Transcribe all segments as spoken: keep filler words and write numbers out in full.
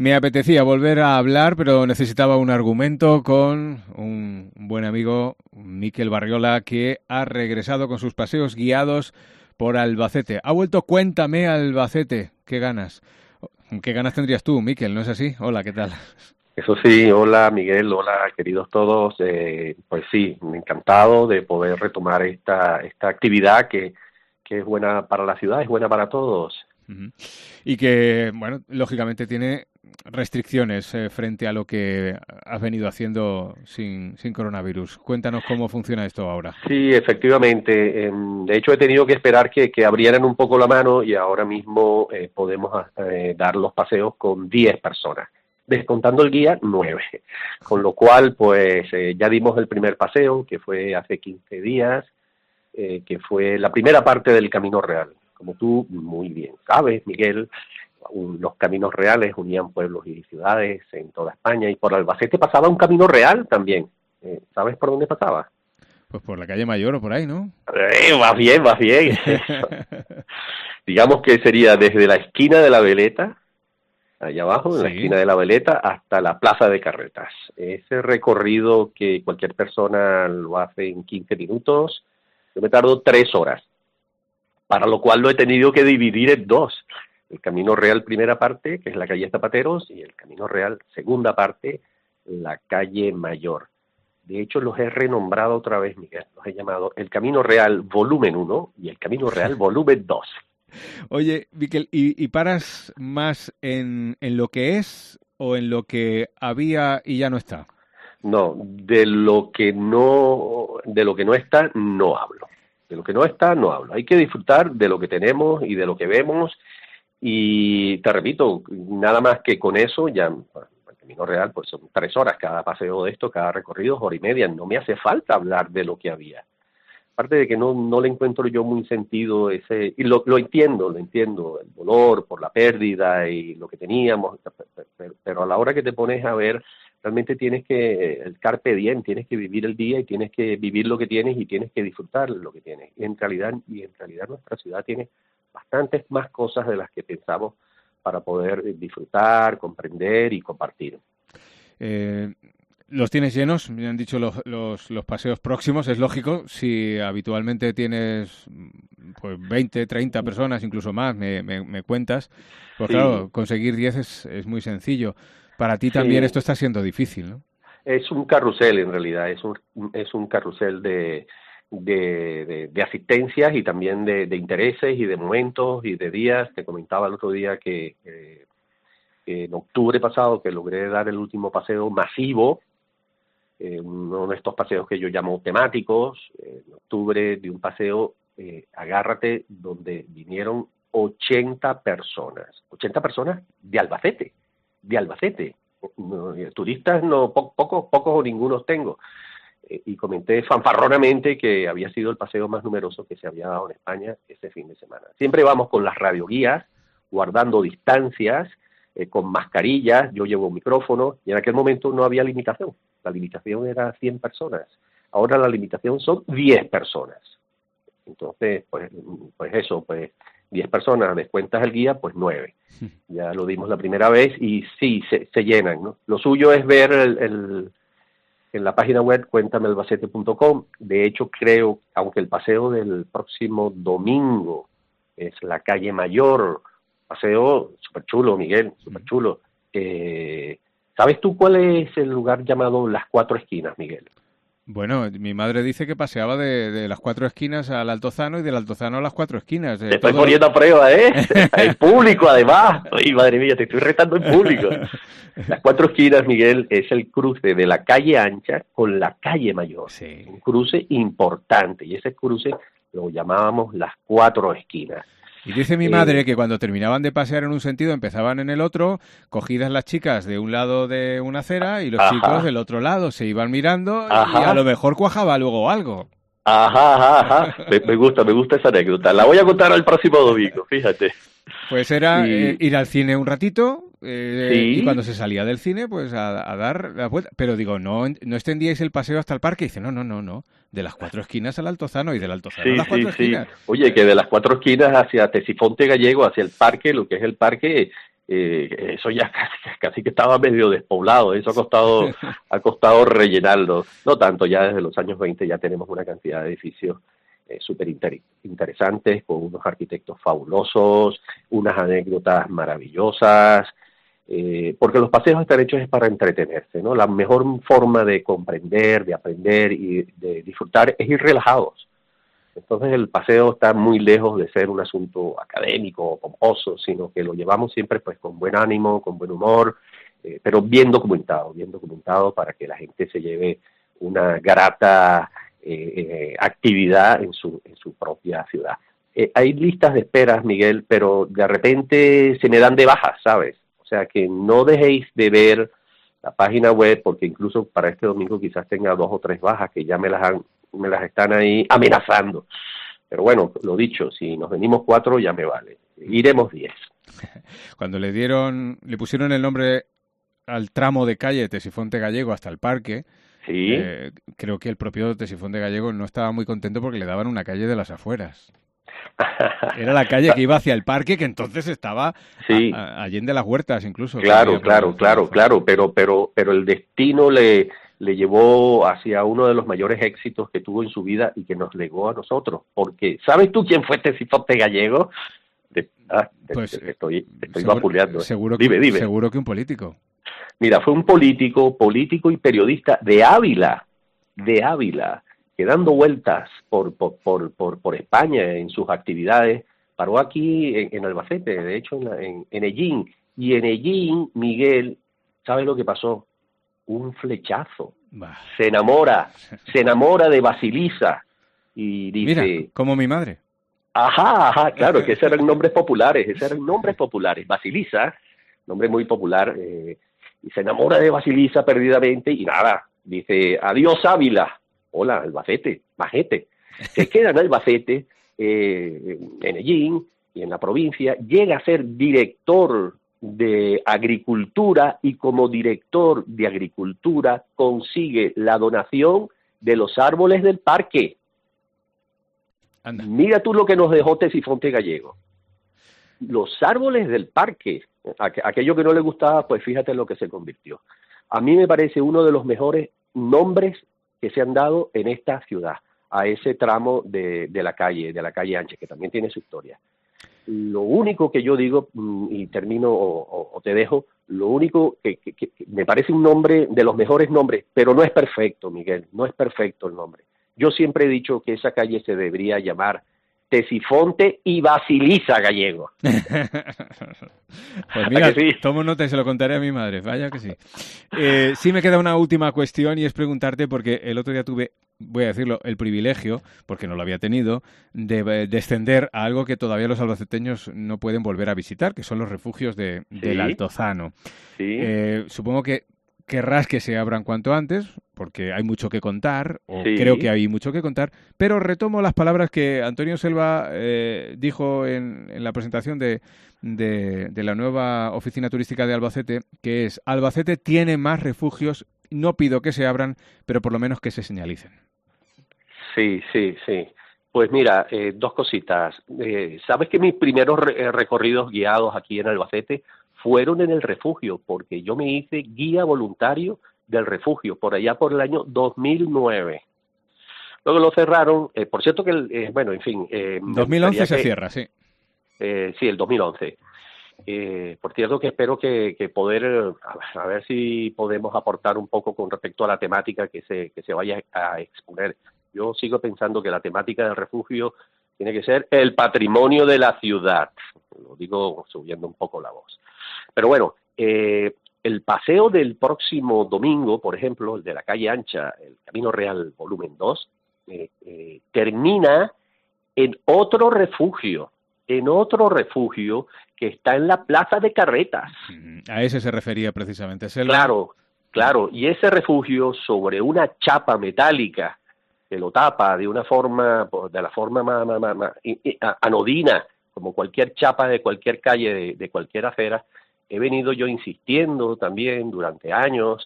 Me apetecía volver a hablar, pero necesitaba un argumento con un buen amigo, Miquel Barriola, que ha regresado con sus paseos guiados por Albacete. Ha vuelto, cuéntame, Albacete. ¿Qué ganas? ¿Qué ganas tendrías tú, Miquel? ¿No es así? Hola, ¿qué tal? Eso sí, hola Miguel, hola queridos todos. Eh, pues sí, encantado de poder retomar esta esta actividad que, que es buena para la ciudad, es buena para todos. Uh-huh. Y que, bueno, lógicamente tiene restricciones eh, frente a lo que has venido haciendo sin, sin coronavirus. Cuéntanos cómo funciona esto ahora. Sí, efectivamente. Eh, de hecho, he tenido que esperar que, que abrieran un poco la mano y ahora mismo eh, podemos eh, dar los paseos con diez personas. Descontando el guía, nueve. Con lo cual, pues eh, ya dimos el primer paseo, que fue hace quince días, eh, que fue la primera parte del Camino Real. Como tú muy bien sabes, Miguel, un, los caminos reales unían pueblos y ciudades en toda España, y por Albacete pasaba un camino real también. Eh, ¿Sabes por dónde pasaba? Pues por la calle Mayor o por ahí, ¿no? Eh, vas bien, vas bien. Digamos que sería desde la esquina de la Veleta, allá abajo, en sí. la esquina de la Veleta, hasta la Plaza de Carretas. Ese recorrido que cualquier persona lo hace en quince minutos, yo me tardo tres horas, para lo cual lo he tenido que dividir en dos. El Camino Real primera parte, que es la calle Zapateros, y el Camino Real segunda parte, la calle Mayor. De hecho, los he renombrado otra vez, Miguel. Los he llamado el Camino Real volumen uno y el Camino Real volumen dos. Oye, Miquel, ¿y, y paras más en, en lo que es o en lo que había y ya no está? No, de lo que no, de lo que no está, no hablo. De lo que no está, no hablo. Hay que disfrutar de lo que tenemos y de lo que vemos. Y te repito, nada más que con eso, ya el Camino Real, pues son tres horas cada paseo de esto, cada recorrido es hora y media. No me hace falta hablar de lo que había. Aparte de que no, no le encuentro yo muy sentido ese, y lo, lo entiendo, lo entiendo, el dolor por la pérdida y lo que teníamos, pero, pero a la hora que te pones a ver, realmente tienes que, el carpe diem, tienes que vivir el día y tienes que vivir lo que tienes y tienes que disfrutar lo que tienes. Y en realidad, y en realidad nuestra ciudad tiene bastantes más cosas de las que pensamos para poder disfrutar, comprender y compartir. Eh... Los tienes llenos, me han dicho los, los, los paseos próximos, es lógico, si habitualmente tienes pues veinte, treinta personas, incluso más, me, me, me cuentas, pues sí. Claro, conseguir diez es, es muy sencillo. Para ti también sí. Esto está siendo difícil, ¿no? Es un carrusel en realidad, es un, es un carrusel de, de, de, de asistencias y también de, de intereses y de momentos y de días. Te comentaba el otro día que eh, en octubre pasado que logré dar el último paseo masivo, Eh, uno de estos paseos que yo llamo temáticos, eh, en octubre de un paseo, eh, agárrate, donde vinieron ochenta personas, ochenta personas de Albacete, de Albacete, no, turistas no, po pocos, pocos o ningunos tengo, eh, y comenté fanfarronamente que había sido el paseo más numeroso que se había dado en España ese fin de semana. Siempre vamos con las radioguías, guardando distancias, eh, con mascarillas, yo llevo un micrófono, y en aquel momento no había limitación. La limitación era cien personas. Ahora la limitación son diez personas. Entonces, pues, pues eso, pues diez personas, descuentas el guía, pues nueve. Ya lo dimos la primera vez y sí, se, se llenan, ¿no? Lo suyo es ver el, el, en la página web cuéntame albacete punto com. De hecho, creo, aunque el paseo del próximo domingo es la calle Mayor, paseo súper chulo, Miguel, súper chulo. Eh, ¿Sabes tú cuál es el lugar llamado Las Cuatro Esquinas, Miguel? Bueno, mi madre dice que paseaba de, de las Cuatro Esquinas al Altozano y del Altozano a las Cuatro Esquinas. Te estoy poniendo a prueba, ¿eh? En público, además. Ay, madre mía, te estoy retando en público. Las Cuatro Esquinas, Miguel, es el cruce de la calle ancha con la calle Mayor. Sí. Un cruce importante. Y ese cruce lo llamábamos Las Cuatro Esquinas. Y dice mi madre eh, que cuando terminaban de pasear en un sentido empezaban en el otro, cogidas las chicas de un lado de una acera y los ajá. chicos del otro lado, se iban mirando ajá. y a lo mejor cuajaba luego algo. Ajá, ajá, ajá. Me, me gusta, me gusta esa anécdota. La voy a contar el próximo domingo, fíjate. Pues era y... eh, ir al cine un ratito eh, sí. y cuando se salía del cine, pues a, a dar la vuelta. Pero digo, no, no extendíais el paseo hasta el parque. Y dice, no, no, no, no. De las Cuatro Esquinas al Altozano y del Altozano sí, a las Cuatro sí, Esquinas. Sí. Oye, que de las Cuatro Esquinas hacia Tesifonte Gallego, hacia el parque, lo que es el parque, Eh, eso ya casi, casi que estaba medio despoblado, eso ha costado, ha costado rellenarlo. No tanto, ya desde los años veinte ya tenemos una cantidad de edificios eh, súper inter interesantes, con unos arquitectos fabulosos, unas anécdotas maravillosas, eh, porque los paseos están hechos es para entretenerse, ¿no? La mejor forma de comprender, de aprender y de disfrutar es ir relajados. Entonces el paseo está muy lejos de ser un asunto académico o pomposo, sino que lo llevamos siempre pues con buen ánimo, con buen humor, eh, pero bien documentado, bien documentado para que la gente se lleve una grata eh, eh, actividad en su, en su propia ciudad. Eh, hay listas de esperas, Miguel, pero de repente se me dan de baja, ¿sabes? O sea que no dejéis de ver la página web, porque incluso para este domingo quizás tenga dos o tres bajas que ya me las han me las están ahí amenazando. Pero bueno, lo dicho, si nos venimos cuatro ya me vale. Iremos diez. Cuando le dieron, le pusieron el nombre al tramo de calle Tesifonte Gallego hasta el parque, ¿Sí? eh, creo que el propio Tesifonte Gallego no estaba muy contento porque le daban una calle de las afueras. Era la calle que iba hacia el parque, que entonces estaba sí. a, a, allende las huertas incluso. Claro, claro, claro, claro, pero, pero, pero el destino le... le llevó hacia uno de los mayores éxitos que tuvo en su vida y que nos legó a nosotros. Porque, ¿sabes tú quién fue Tesifonte Gallego? De, ah, te, pues, te, te estoy, te estoy seguro, vapuleando. Seguro, dime, que, dime. seguro que un político. Mira, fue un político, político y periodista de Ávila, de Ávila, que dando vueltas por, por, por, por, por España en sus actividades, paró aquí en, en Albacete, de hecho en, en, en Ellín. Y en Ellín, Miguel, ¿sabes lo que pasó? Un flechazo. Bah. Se enamora, se enamora de Basilisa y dice... Mira, como mi madre. Ajá, ajá, claro, que esos eran nombres populares, esos eran nombres populares. Basilisa, nombre muy popular, eh, y se enamora de Basilisa perdidamente y nada, dice, adiós Ávila, hola Albacete, majete. Se queda en Albacete, eh, en Ellín y en la provincia, llega a ser director de agricultura y como director de agricultura consigue la donación de los árboles del parque. Anda. Mira tú lo que nos dejó Tesifonte Gallego. Los árboles del parque, aquello que no le gustaba, pues fíjate en lo que se convirtió. A mí me parece uno de los mejores nombres que se han dado en esta ciudad, a ese tramo de, de la calle, de la calle ancha, que también tiene su historia. Lo único que yo digo, y termino o, o, o te dejo, lo único que, que, que me parece un nombre de los mejores nombres, pero no es perfecto, Miguel, no es perfecto el nombre. Yo siempre he dicho que esa calle se debería llamar Tesifonte y Basilisa Gallego. Pues mira, sí? Tomo nota y se lo contaré a mi madre, vaya que sí. Eh, sí me queda una última cuestión y es preguntarte, porque el otro día tuve, voy a decirlo, el privilegio, porque no lo había tenido, de descender a algo que todavía los albaceteños no pueden volver a visitar, que son los refugios de, ¿Sí? del Altozano. Sí. Eh, supongo que querrás que se abran cuanto antes, porque hay mucho que contar, o sí. creo que hay mucho que contar, pero retomo las palabras que Antonio Selva eh, dijo en, en la presentación de, de, de la nueva oficina turística de Albacete, que es: Albacete tiene más refugios, no pido que se abran, pero por lo menos que se señalicen. Sí, sí, sí. Pues mira, eh, dos cositas. Eh, ¿Sabes que mis primeros re recorridos guiados aquí en Albacete fueron en el refugio? Porque yo me hice guía voluntario del refugio por allá por el año dos mil nueve. Luego lo cerraron, eh, por cierto que, eh, bueno, en fin. Eh, dos mil once se que, cierra, sí. Eh, sí, el dos mil once. Eh, por cierto que espero que, que poder, a ver, a ver si podemos aportar un poco con respecto a la temática que se, que se vaya a exponer. Yo sigo pensando que la temática del refugio tiene que ser el patrimonio de la ciudad. Lo digo subiendo un poco la voz. Pero bueno, eh, el paseo del próximo domingo, por ejemplo, el de la calle ancha, el Camino Real volumen dos, eh, eh, termina en otro refugio, en otro refugio que está en la Plaza de Carretas. A ese se refería precisamente Selva. Claro, claro, y ese refugio sobre una chapa metálica que lo tapa de una forma, de la forma más, más, más, más anodina, como cualquier chapa de cualquier calle, de, de cualquier acera. He venido yo insistiendo también durante años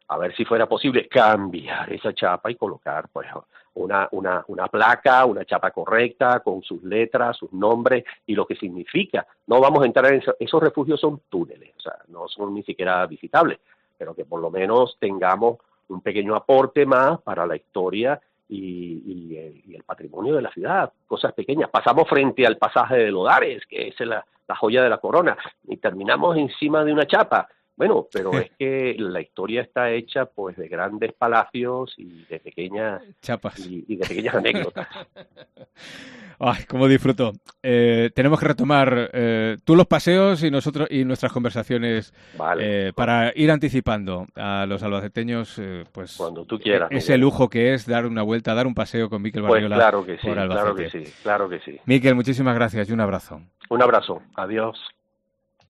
a ver si fuera posible cambiar esa chapa y colocar pues una, una, una placa, una chapa correcta, con sus letras, sus nombres y lo que significa. No vamos a entrar en eso, esos refugios son túneles, o sea, no son ni siquiera visitables, pero que por lo menos tengamos un pequeño aporte más para la historia y, y, el, y el patrimonio de la ciudad, cosas pequeñas. Pasamos frente al pasaje de Lodares, que es la, la joya de la corona, y terminamos encima de una chapa. Bueno, pero es que la historia está hecha pues de grandes palacios y de pequeñas chapas y, y de pequeñas anécdotas. Ay, cómo disfruto. Eh, tenemos que retomar eh, tú los paseos y nosotros y nuestras conversaciones vale, eh, para ir anticipando a los albaceteños, eh, pues cuando tú quieras. Ese Miguel. lujo que es dar una vuelta, dar un paseo con Miquel Barriola. Pues claro que sí, por Albacete. claro que sí, claro que sí. Miquel, muchísimas gracias y un abrazo. Un abrazo. Adiós.